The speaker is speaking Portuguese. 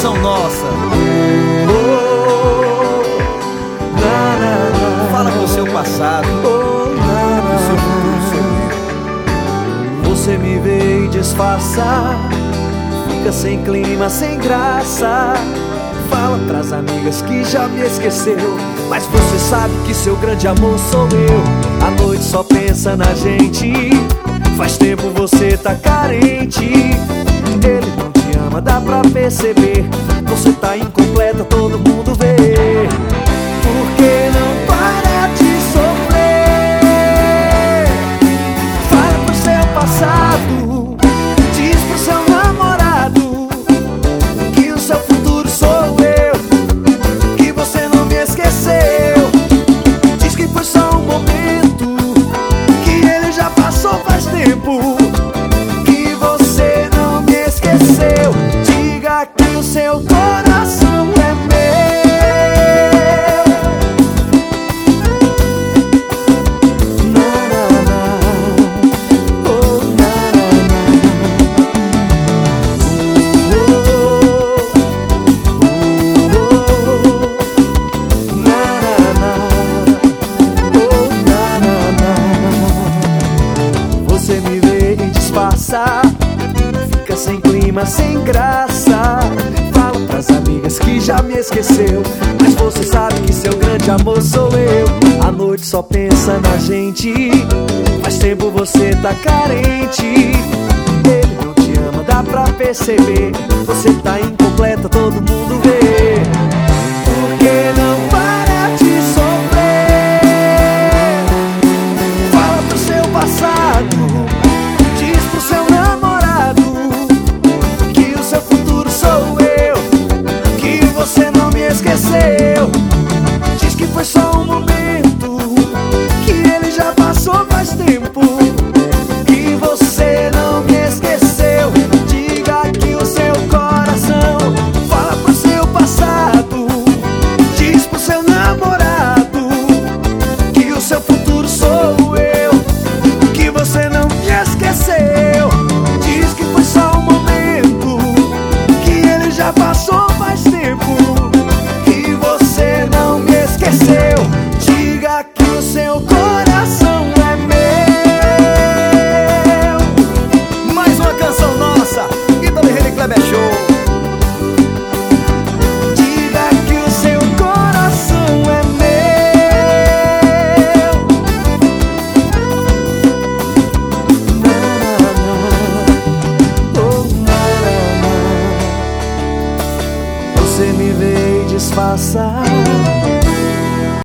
canção nossa. Fala com o seu passado, o seu futuro sou eu. Você me vê e disfarça, fica sem clima, sem graça. Fala pras amigas que já me esqueceu, mas você sabe que seu grande amor sou eu. A noite só pensa na gente, faz tempo você tá carente. Ele não te ama, dá pra perceber. Você tá incompleta, todo mundo vê. Por que não para de sofrer? Fala pro seu passado, diz pro seu namorado que o seu futuro sou eu, que você não me esqueceu. Diz que foi só um momento, que ele já passou faz tempo, que você não me esqueceu. Diga que o seu coração é meu. Você me vê e disfarça, fica sem clima, sem graça. Fala pras amigas que já me esqueceu, mas você sabe que seu grande amor sou eu. A noite só pensa na gente, faz tempo você tá carente. Ele não te ama, dá pra perceber. Você tá incompleta, todo mundo vê. Por que não para de sofrer? Fala pro seu passado, diz pro seu namorado que o seu futuro sou eu, que você não me esqueceu. Diz que foi só um momento, que ele já passou faz tempo, que você não me esqueceu. Diga que o seu coração, fala pro seu passado, diz pro seu namorado que o seu futuro sou eu, que você não me esqueceu. Diz que foi só um momento, que ele já passou faz tempo, que você não me esqueceu. Diga que o seu coração é meu. Mais uma canção nossa, Ítalo Herrera e Kleber Show. Diga que o seu coração é meu. Você me vê e disfarça,